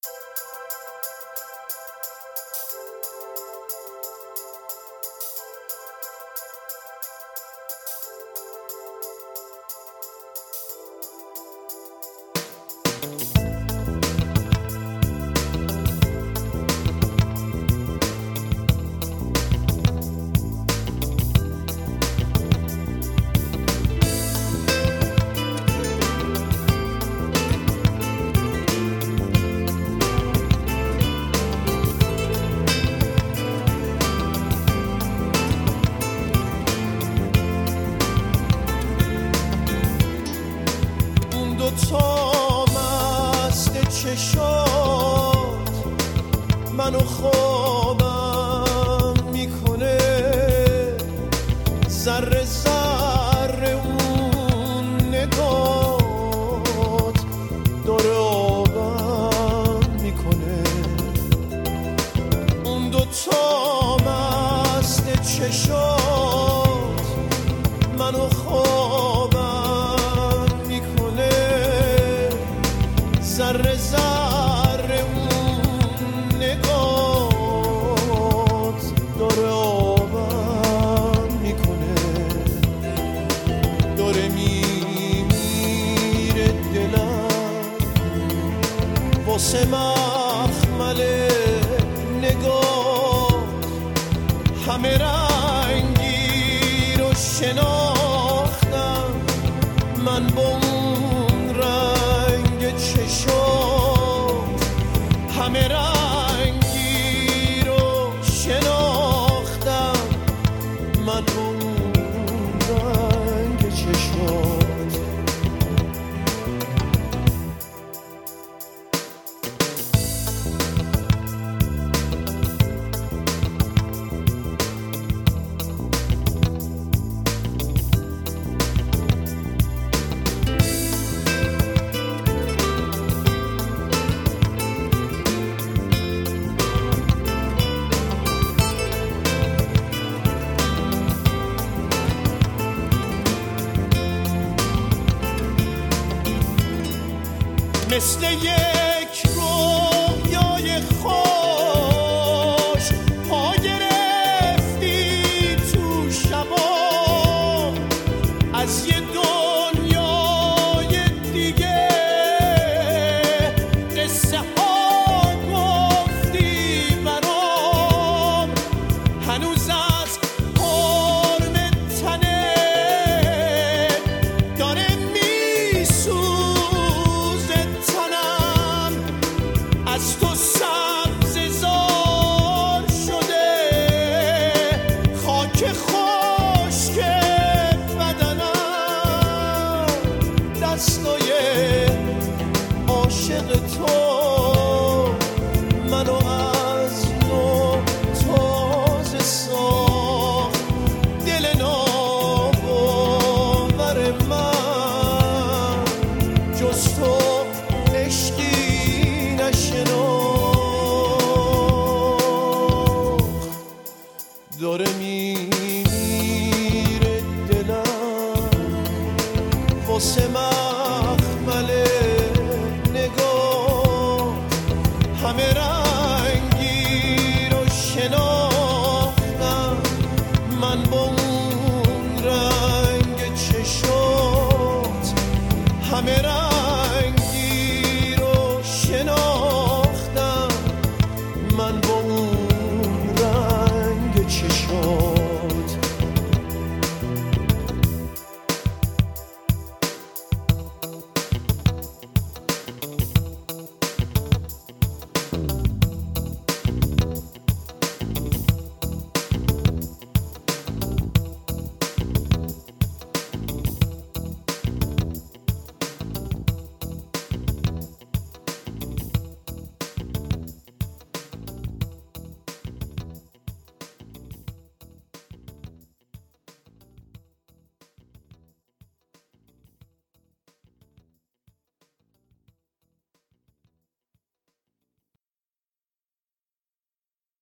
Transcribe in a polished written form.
دوتا مست چشات منو خوابم میکنه، ذره ذره اون نگات داره آبم میکنه. اون دوتا مست چشات منو خوابم میکنه، ذره ذره اون نگات داره آبم میکنه. داره میمیره دلم واسه مخمل نگات، همه رنگی رو شناختم من با اون رنگ چشات، همه رنگی رو شناختم من با اون رنگ چشات. مثل یک رویای خوش پا گرفتی تو شبا، از یه دنیای دیگه قصه ها گفتی برام، هنوز از حرم تنه داره میسوزه تنم، از تو سبززار شده خاک خشک بدنم، دستای عاشق تو